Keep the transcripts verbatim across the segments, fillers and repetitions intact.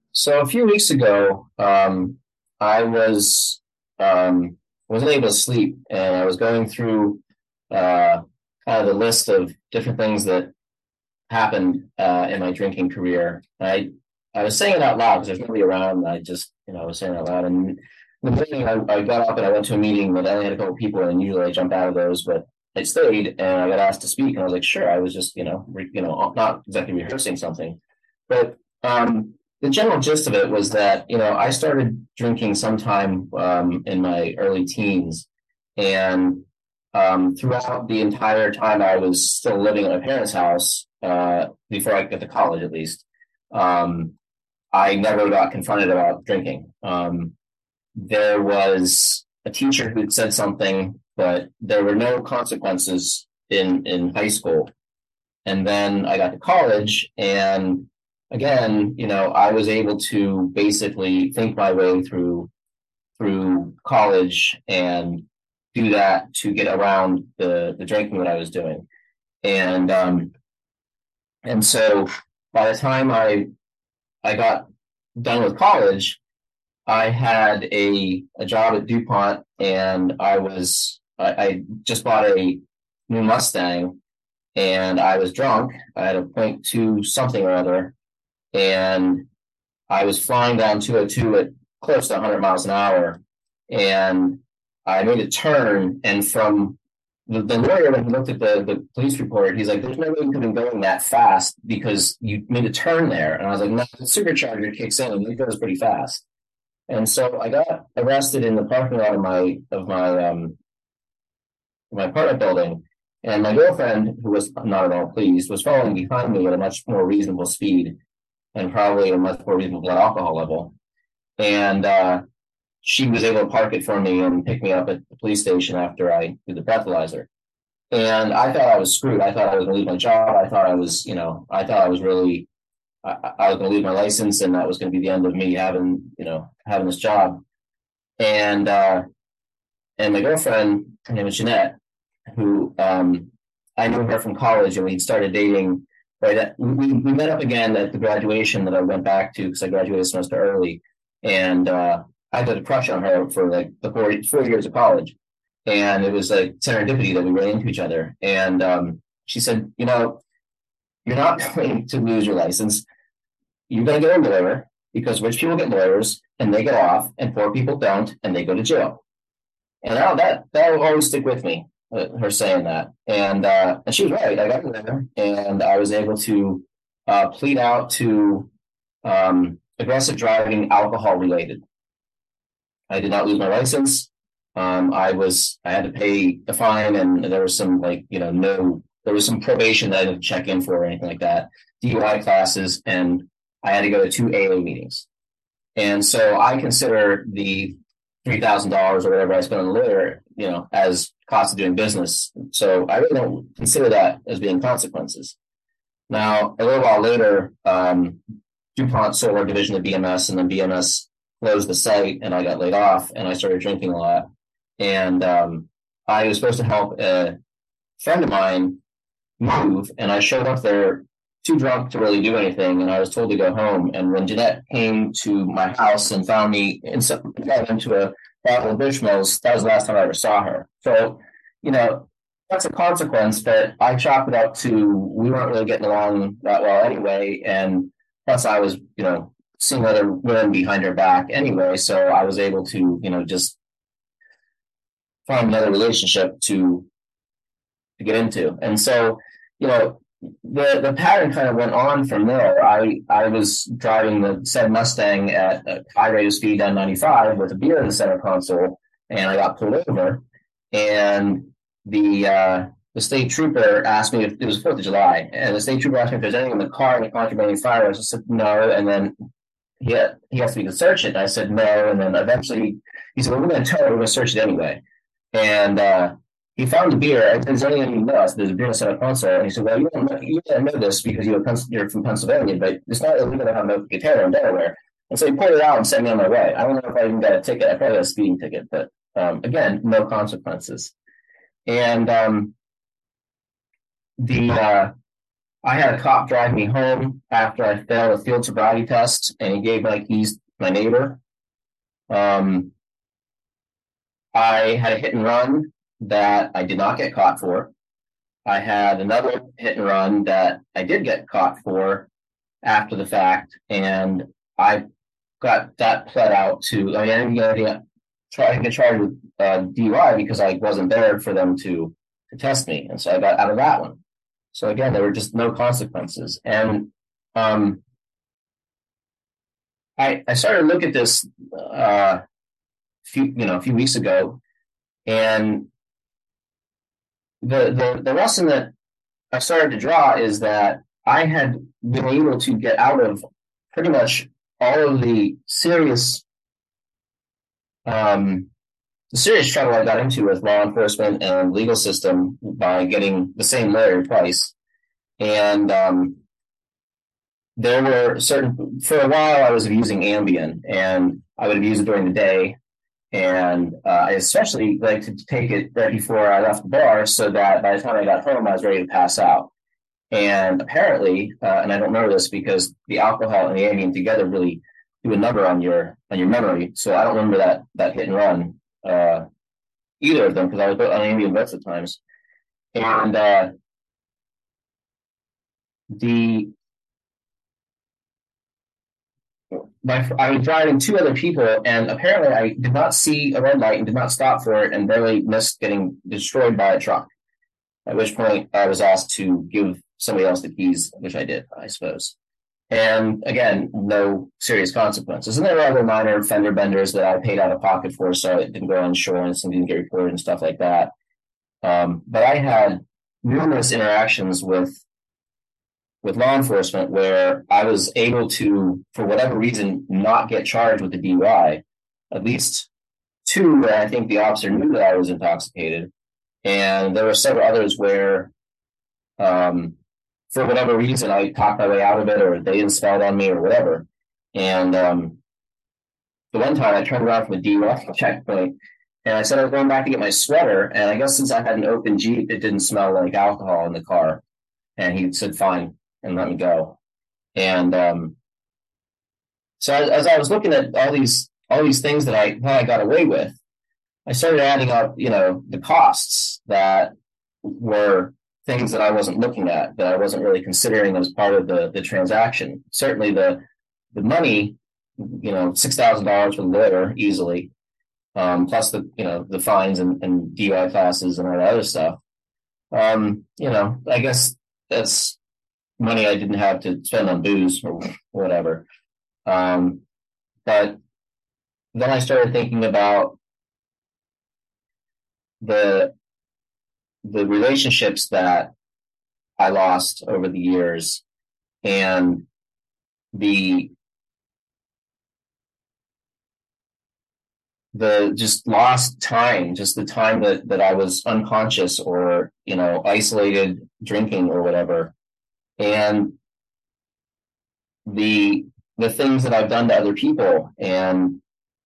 So a few weeks ago, um, I was um, wasn't able to sleep, and I was going through uh, kind of the list of different things that happened uh, in my drinking career. I I was saying it out loud because there's nobody around. And I just you know I was saying it out loud, and in the morning I, I got up and I went to a meeting, but I only had a couple people, and usually I jump out of those, but I stayed and I got asked to speak, and I was like, sure. I was just you know re, you know not exactly rehearsing something, but um, the general gist of it was that, you know, I started drinking sometime um, in my early teens. And um, throughout the entire time I was still living at my parents' house, uh, before I got to college at least, um, I never got confronted about drinking. Um, there was a teacher who'd said something, but there were no consequences in, in high school. And then I got to college, and again, you know, I was able to basically think my way through through college and do that to get around the the drinking that I was doing. And um and so by the time I I got done with college, I had a a job at DuPont, and I was I, I just bought a new Mustang, and I was drunk. I had a point two something or other, and I was flying down two oh two at close to one hundred miles an hour, and I made a turn. And from the, the lawyer, when he looked at the, the police report, he's like, "There's no way you could have been going that fast because you made a turn there." And I was like, "No, the supercharger kicks in and it goes pretty fast." And so I got arrested in the parking lot of my of my um my apartment building, and my girlfriend, who was not at all pleased, was following behind me at a much more reasonable speed and probably a much more reasonable blood alcohol level. And uh, she was able to park it for me and pick me up at the police station after I did the breathalyzer. And I thought I was screwed. I thought I was going to lose my job. I thought I was, you know, I thought I was really, I, I was going to lose my license, and that was going to be the end of me having, you know, having this job. And uh, and my girlfriend, her name is Jeanette, who um, I knew her from college, and we started dating. Right, we we met up again at the graduation that I went back to because I graduated a semester early, and uh, I had a crush on her for like the four four years of college, and it was like serendipity that we ran into each other. And um, she said, "You know, you're not going to lose your license. You're going to get a lawyer because rich people get lawyers and they get off, and poor people don't and they go to jail." And now that that will always stick with me, uh, her saying that. And uh, and she was right. I got in there, and I was able to uh, plead out to um, aggressive driving, alcohol related. I did not lose my license. Um, I was I had to pay the fine, and there was some like you know no there was some probation that I didn't check in for or anything like that. D U I classes, and I had to go to two A A meetings. And so I consider the three thousand dollars or whatever I spent on the lawyer, you know, as cost of doing business. So I really don't consider that as being consequences. Now, a little while later, um, DuPont sold our division to B M S, and then B M S closed the site, and I got laid off, and I started drinking a lot. And um, I was supposed to help a friend of mine move, and I showed up there too drunk to really do anything, and I was told to go home. And when Jeanette came to my house and found me in some, got into a battle of Bushmills, that was the last time I ever saw her. So, you know, that's a consequence, but I chalked it up to we weren't really getting along that well anyway, and plus I was, you know, seeing other women behind her back anyway, so I was able to, you know, just find another relationship to to get into. And so, you know, the the pattern kind of went on from there. I I was driving the said Mustang at a high rate of speed down ninety-five with a beer in the center console, and I got pulled over. And the uh, the state trooper asked me if it was Fourth of July, and the state trooper asked me if there's anything in the car in the contraband firearms. I said no, and then he had, he asked me to search it, and I said no, and then eventually he said, "Well, we're going to tow it. We're going to search it anyway." And uh, he found the beer. I said, "Is there anything you know?" I said, "There's a beer in the center console." And he said, "Well, you don't know, you don't know this because you're, you're from Pennsylvania, but it's not illegal to have no guitar in Delaware." And so he pulled it out and sent me on my way. I don't know if I even got a ticket. I probably got a speeding ticket, but um, again, no consequences. And um, the uh, I had a cop drive me home after I failed a field sobriety test, and he gave my keys to my neighbor. Um, I had a hit and run that I did not get caught for. I had another hit and run that I did get caught for after the fact, and I got that pled out to. I mean, I didn't get any, try to get charged with uh, D U I because I wasn't there for them to to test me, and so I got out of that one. So again, there were just no consequences, and um, I I started to look at this uh, few you know a few weeks ago, and the the the lesson that I started to draw is that I had been able to get out of pretty much all of the serious um, the serious trouble I got into with law enforcement and legal system by getting the same lawyer twice. And um, there were certain, for a while, I was abusing Ambien, and I would abuse it during the day. And uh, I especially like to take it right before I left the bar so that by the time I got home, I was ready to pass out. And apparently, uh, and I don't know this because the alcohol and the Ambien together really do a number on your on your memory. So I don't remember that that hit and run, uh, either of them, because I was on Ambien both of times. And uh, the my I was driving two other people, and apparently I did not see a red light and did not stop for it, and barely missed getting destroyed by a truck. At which point I was asked to give somebody else the keys, which I did, I suppose. And again, no serious consequences. And there were other minor fender benders that I paid out of pocket for, so it didn't go on insurance and didn't get reported and stuff like that. Um, but I had numerous interactions with with law enforcement where I was able to, for whatever reason, not get charged with the D U I. At least two where I think the officer knew that I was intoxicated. And there were several others where, um, for whatever reason, I talked my way out of it, or they didn't spell it on me, or whatever. And um, the one time I turned around from a D U I checkpoint, and I said I was going back to get my sweater. And I guess since I had an open Jeep, it didn't smell like alcohol in the car. And he said, fine, and let me go. And um, so as, as I was looking at all these all these things that I thought I got away with, I started adding up, you know, the costs that were things that I wasn't looking at, that I wasn't really considering as part of the the transaction. Certainly the the money, you know, six thousand dollars for the lawyer easily, um, plus the you know the fines and, and D U I classes and all that other stuff. Um, you know, I guess that's money I didn't have to spend on booze or whatever. Um, but then I started thinking about the the relationships that I lost over the years, and the the just lost time, just the time that that I was unconscious or you know isolated drinking or whatever, and the the things that I've done to other people. And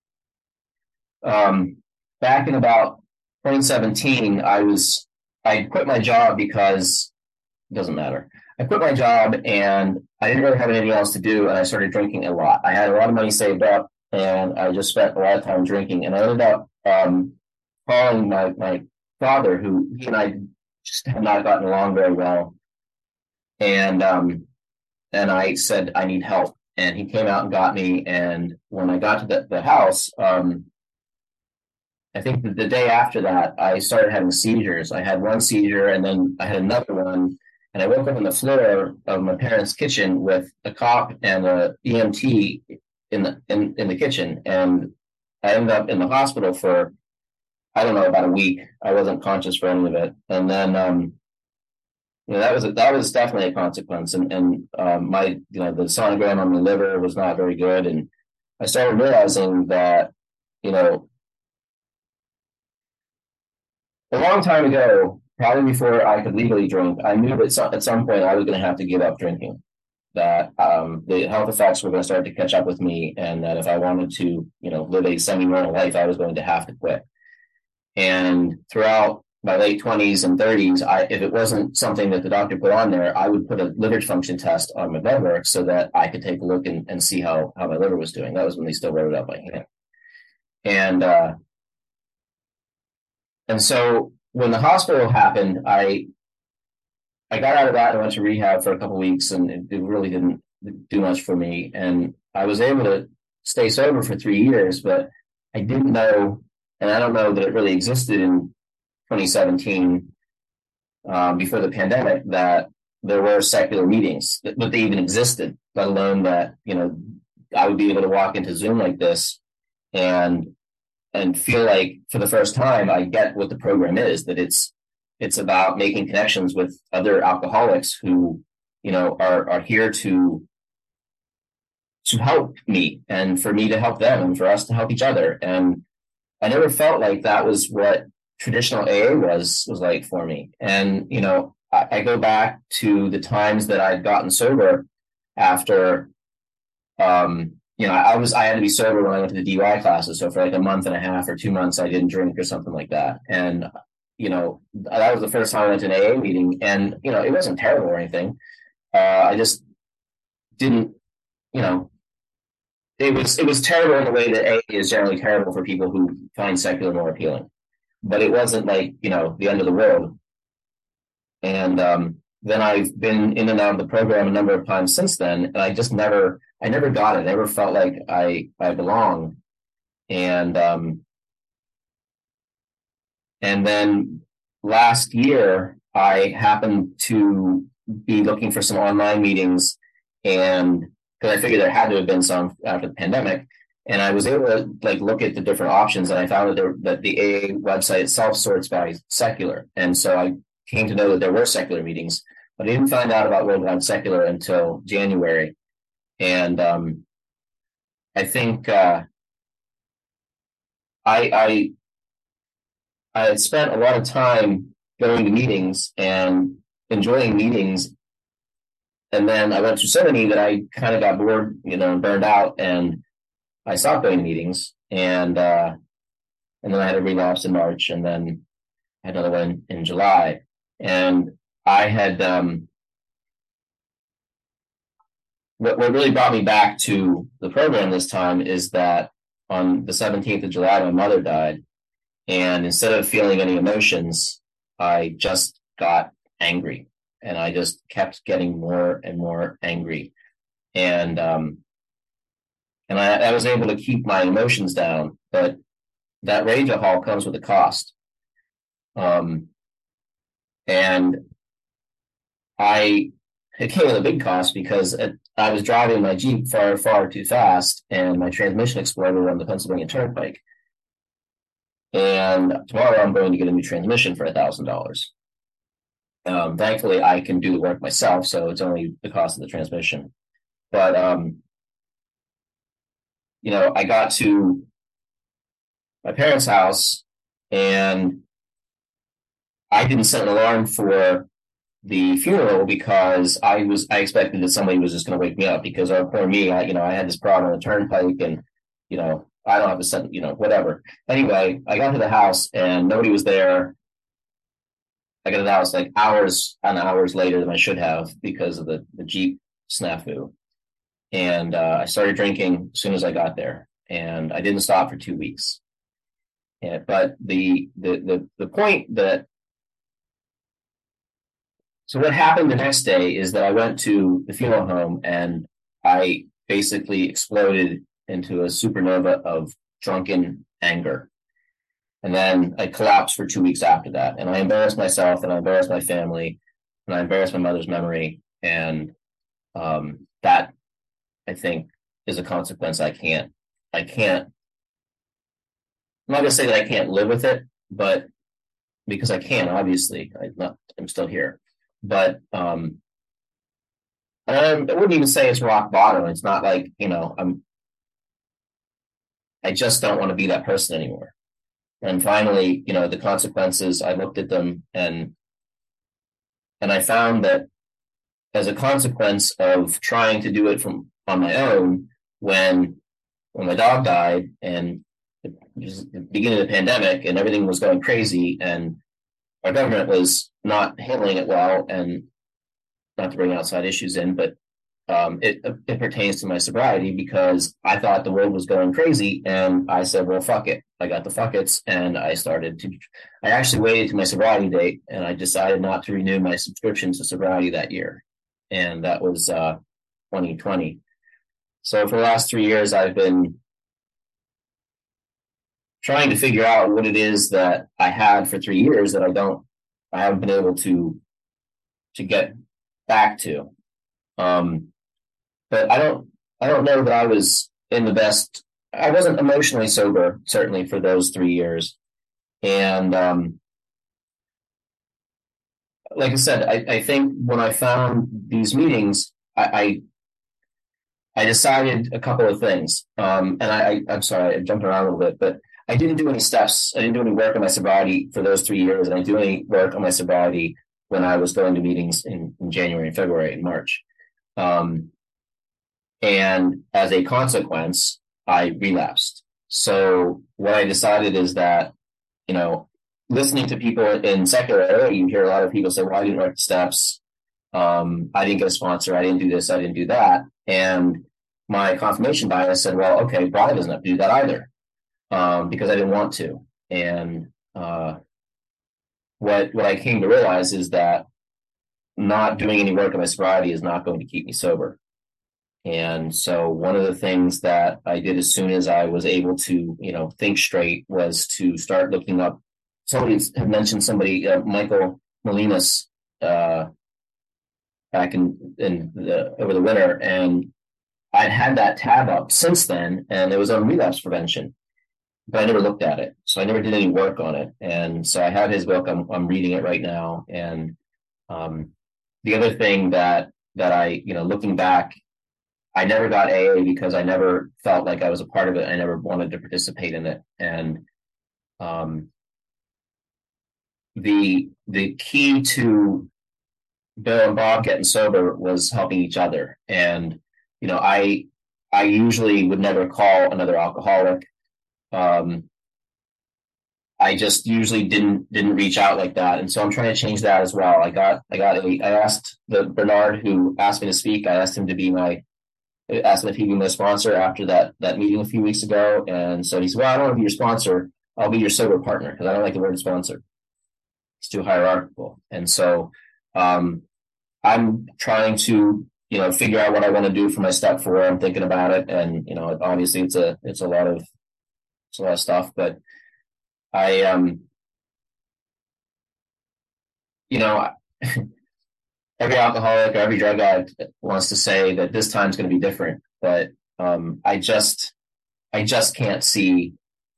um, back in about twenty seventeen, I was I quit my job because it doesn't matter. I quit my job and I didn't really have anything else to do, and I started drinking a lot. I had a lot of money saved up, and I just spent a lot of time drinking. And I ended up um, calling my my father, who he and I just have not gotten along very well, and um, and I said I need help. And he came out and got me. And when I got to the, the house, um, I think the, the day after that, I started having seizures. I had one seizure, and then I had another one. And I woke up on the floor of my parents' kitchen with a cop and a E M T in the in, in the kitchen. And I ended up in the hospital for, I don't know, about a week. I wasn't conscious for any of it. And then, um, you know, that was a, that was definitely a consequence. And and um, my, you know, the sonogram on my liver was not very good. And I started realizing that, you know, a long time ago, probably before I could legally drink, I knew that some, at some point I was going to have to give up drinking. That um, the health effects were going to start to catch up with me, and that if I wanted to, you know, live a semi-normal life, I was going to have to quit. And throughout my late twenties and thirties, I if it wasn't something that the doctor put on there, I would put a liver function test on my blood work so that I could take a look and, and see how, how my liver was doing. That was when they still wrote it out by hand. And uh, and so when the hospital happened, I I got out of that and went to rehab for a couple of weeks, and it, it really didn't do much for me. And I was able to stay sober for three years, but I didn't know, and I don't know that it really existed in twenty seventeen, um, before the pandemic, that there were secular meetings, that, that they even existed, let alone that, you know, I would be able to walk into Zoom like this and and feel like for the first time I get what the program is, that it's it's about making connections with other alcoholics who, you know, are are here to to help me and for me to help them and for us to help each other. And I never felt like that was what traditional A A was was like for me. And, you know, I, I go back to the times that I'd gotten sober after, um, you know, I was I had to be sober when I went to the D U I classes. So for like a month and a half or two months, I didn't drink or something like that. And, you know, that was the first time I went to an A A meeting, and, you know, it wasn't terrible or anything. Uh, I just didn't, you know, it was it was terrible in the way that A A is generally terrible for people who find secular more appealing. But it wasn't like, you know, the end of the world. And um, then I've been in and out of the program a number of times since then, and I just never, I never got it. I never felt like I I belonged. And um, and then last year, I happened to be looking for some online meetings, and because I figured there had to have been some after the pandemic, and I was able to like look at the different options, and I found that there, that the A A website itself sorts by secular, and so I came to know that there were secular meetings, but I didn't find out about Worldwide Secular until January, and um, I think uh, I I I had spent a lot of time going to meetings and enjoying meetings, and then I went through so many that I kind of got bored, you know, and burned out, and I stopped going to meetings, and uh, and then I had a relapse in March, and then I had another one in July, and I had um, what what really brought me back to the program this time is that on the seventeenth of July, my mother died, and instead of feeling any emotions, I just got angry, and I just kept getting more and more angry, and um, and I, I was able to keep my emotions down, but that rage-a-hol comes with a cost. Um, and I, it came with a big cost because it, I was driving my Jeep far, far too fast, and my transmission exploded on the Pennsylvania Turnpike. And tomorrow I'm going to get a new transmission for a thousand dollars. Um, thankfully, I can do the work myself, so it's only the cost of the transmission. But um, you know, I got to my parents' house, and I didn't set an alarm for the funeral because I was I expected that somebody was just going to wake me up because, oh, poor me, I you know I had this problem on the turnpike, and you know I don't have to set, you know whatever. Anyway, I got to the house and nobody was there. I got to the house like hours and hours later than I should have because of the the Jeep snafu, and uh, I started drinking as soon as I got there, and I didn't stop for two weeks. Yeah, but the the the the point that So what happened the next day is that I went to the funeral home, and I basically exploded into a supernova of drunken anger. And then I collapsed for two weeks after that. And I embarrassed myself, and I embarrassed my family, and I embarrassed my mother's memory. And um, that, I think, is a consequence I can't, I can't, I'm not going to say that I can't live with it, but because I can, obviously, I'm, not, I'm still here. But um, I wouldn't even say it's rock bottom. It's not like, you know, I'm, I just don't want to be that person anymore. And finally, you know, the consequences, I looked at them, and, and I found that as a consequence of trying to do it from on my own, when, when my dog died, and it was the beginning of the pandemic and everything was going crazy, and our government was not handling it well, and not to bring outside issues in, but um, it it pertains to my sobriety because I thought the world was going crazy, and I said, "Well, fuck it." I got the fuck it's, and I started to. I actually waited to my sobriety date, and I decided not to renew my subscription to sobriety that year, and that was uh, twenty twenty. So for the last three years, I've been trying to figure out what it is that I had for three years that I don't, I haven't been able to to get back to. Um, but I don't, I don't know that I was in the best. I wasn't emotionally sober, certainly for those three years. And um, like I said, I, I think when I found these meetings, I, I, I decided a couple of things. Um, and I, I, I'm sorry, I jumped around a little bit, but I didn't do any steps. I didn't do any work on my sobriety for those three years. And I didn't do any work on my sobriety when I was going to meetings in, in January and February and March. Um, and as a consequence, I relapsed. So what I decided is that, you know, listening to people in secular area, you hear a lot of people say, well, I didn't write the steps. Um, I didn't get a sponsor. I didn't do this. I didn't do that. And my confirmation bias said, well, okay, Brian doesn't have to do that either, um, because I didn't want to. And uh, what what I came to realize is that not doing any work on my sobriety is not going to keep me sober. And so one of the things that I did as soon as I was able to, you know, think straight was to start looking up. Somebody had mentioned somebody, uh, Michael Molinas, uh, back in, in the, over the winter. And I'd had that tab up since then, and it was on relapse prevention, but I never looked at it. So I never did any work on it. And so I have his book. I'm, I'm reading it right now. And um, the other thing that, that I, you know, looking back, I never got A A because I never felt like I was a part of it. I never wanted to participate in it. And um, the the key to Bill and Bob getting sober was helping each other. And you know, I I usually would never call another alcoholic. Um, I just usually didn't didn't reach out like that, and so I'm trying to change that as well. I got I got a, I asked the Bernard who asked me to speak. I asked him to be my asked him if he'd be my sponsor after that that meeting a few weeks ago, and so he said, "Well, I don't want to be your sponsor. I'll be your sober partner because I don't like the word sponsor. It's too hierarchical." And so um, I'm trying to you know figure out what I want to do for my step four. I'm thinking about it, and you know obviously it's a it's a lot of it's a lot of stuff, but I um you know. Every alcoholic or every drug addict wants to say that this time's going to be different, but um, I just, I just can't see.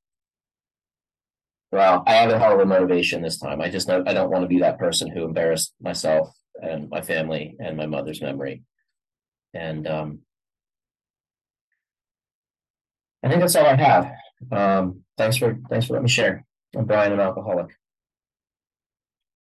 Well, I have a hell of a motivation this time. I just know I don't want to be that person who embarrassed myself and my family and my mother's memory. And um, I think that's all I have. Um, thanks for thanks for letting me share. I'm Brian, an alcoholic.